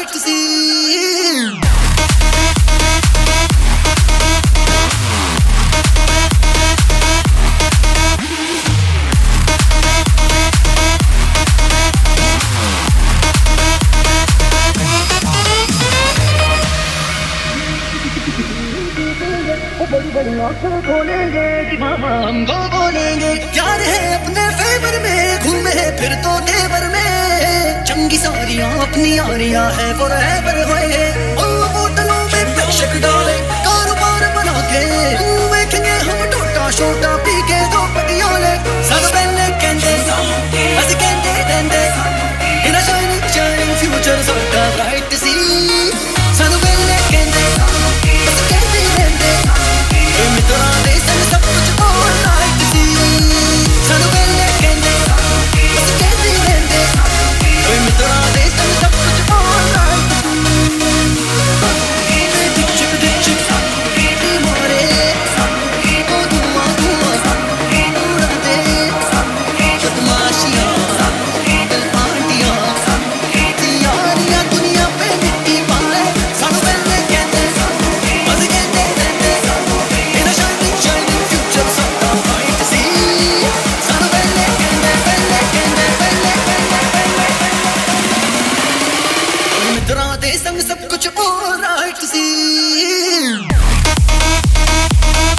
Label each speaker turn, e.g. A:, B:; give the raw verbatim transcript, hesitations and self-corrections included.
A: right to see.
B: बड़ी बड़ी आंखें खोलेंगे कि मामा हमको बोलेंगे यार है अपने फेवर में घूमे फिर तो तेवर में चंगी सारियां अपनी यारियां है फॉरएवर होए बोतलों में बेशक डाले कारोबार बना के देखेंगे हम टोटा छोटा पी के दो पटियाले सब पहले कहते असि कहते देंदे इन शाइनिंग शाइनिंग फ्यूचर साडा ब्राइट सी सब पहले कहते असि कहते देंदे मित्रा दे संग सब कुछ all right सी सानू पहले कहते असि कहते देंदे मित्रा दे संग सब कुछ all right डिच डिच मोरे ओ धुआं धुआं उड़ा दे बदमाशियां दिल आंटियां यारियां दुनिया पे मिट्टी पाए सानू पहले कहते असि कहते देंदे इन शाइनिंग शाइनिंग फ्यूचर साडा ब्राइट सी सानू पहले कहते पहले कहते पहले पहले पहले मित्रा दे संग सब कुछ all right सी